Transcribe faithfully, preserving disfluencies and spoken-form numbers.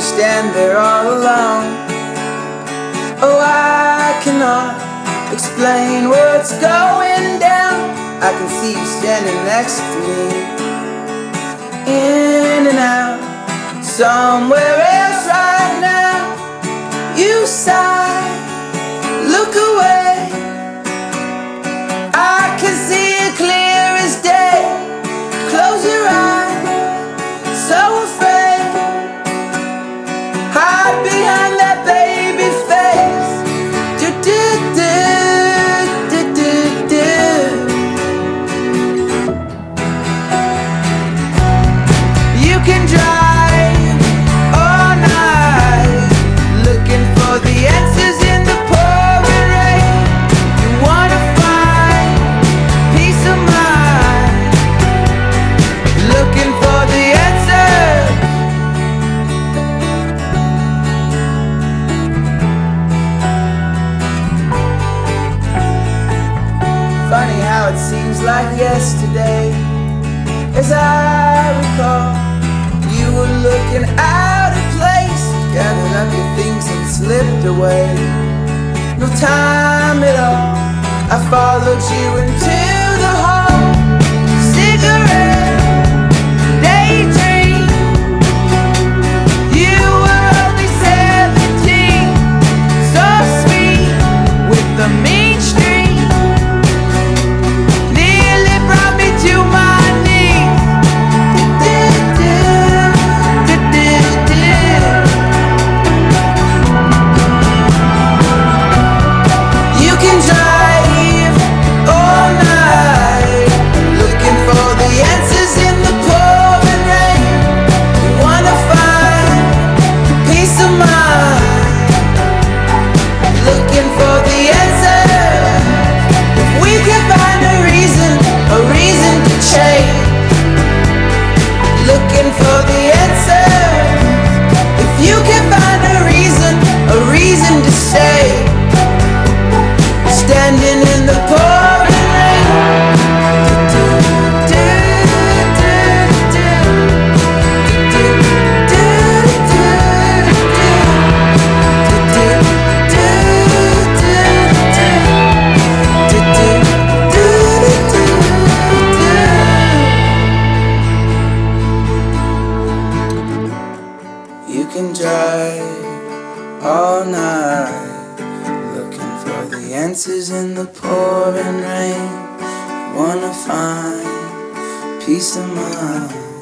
stand there all alone. Oh, I cannot explain what's going down. I can see you standing next to me, in and out, somewhere else right now. You sigh, look away. I can see it clear as day. Close your eyes, so afraid. Hide behind that baby face. Do do do do do do. You can drive all night, looking for the answers in the pouring rain. You wanna find peace of mind, looking for the answers. Funny how it seems like yesterday, as I recall, you were looking out of place, gathered up your things and slipped away. No time at all, I followed you into the hall. Cigarette, daydream. You were only seventeen, so sweet with the mean streak. Nearly brought me to my knees. You can drive all night, looking for the answers in the pouring rain. You wanna find peace of mind, looking for the answers. If we can find a reason, a reason to change, looking for the answers. If you can find a reason, a reason to stay, standing in the pouring rain. Do, do, do, do, do, do, do, do, do, do, do. You can drive all night, looking for the answers in the pouring rain. Wanna find peace of mind.